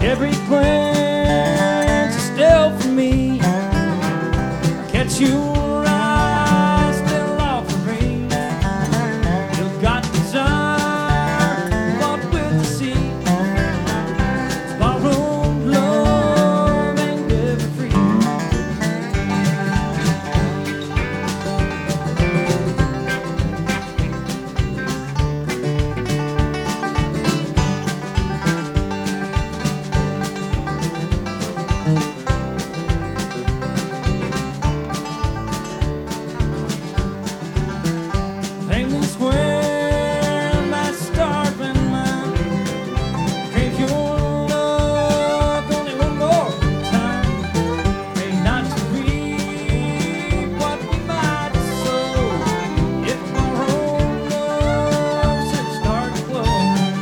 Every glance is still for me. Catch your eyes still offering. You've got desire, bought with the sea. It's borrowed love ain't ever free. Penguin Square, my starving mind. Crave your love only one more time. Pray not to reap what we might sow. If borrowed love should start to flow.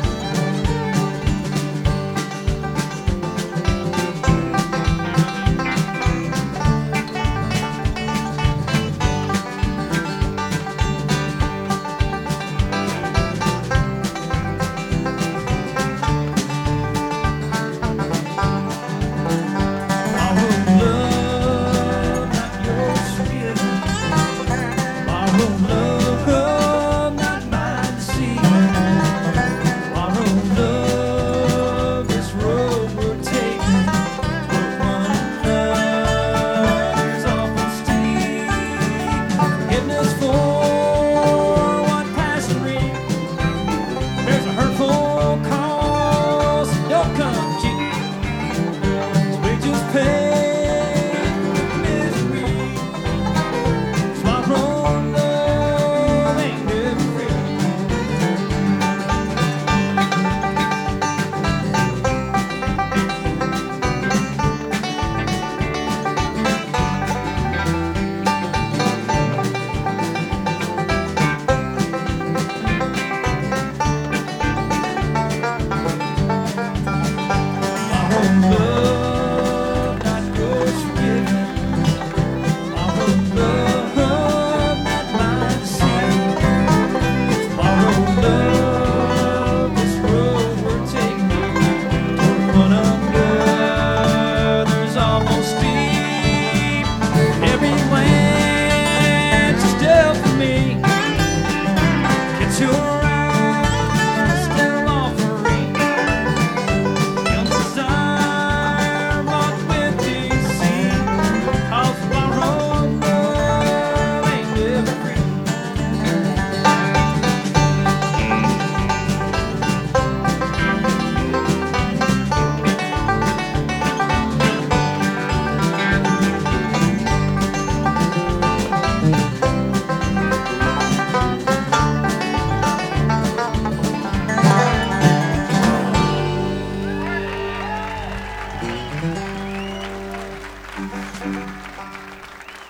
Love, not yours forgiven. Borrowed love, not mine to see. Borrowed love, this road we're taking. We're run under, there's almost deep. Every glance is dealt for me. Get your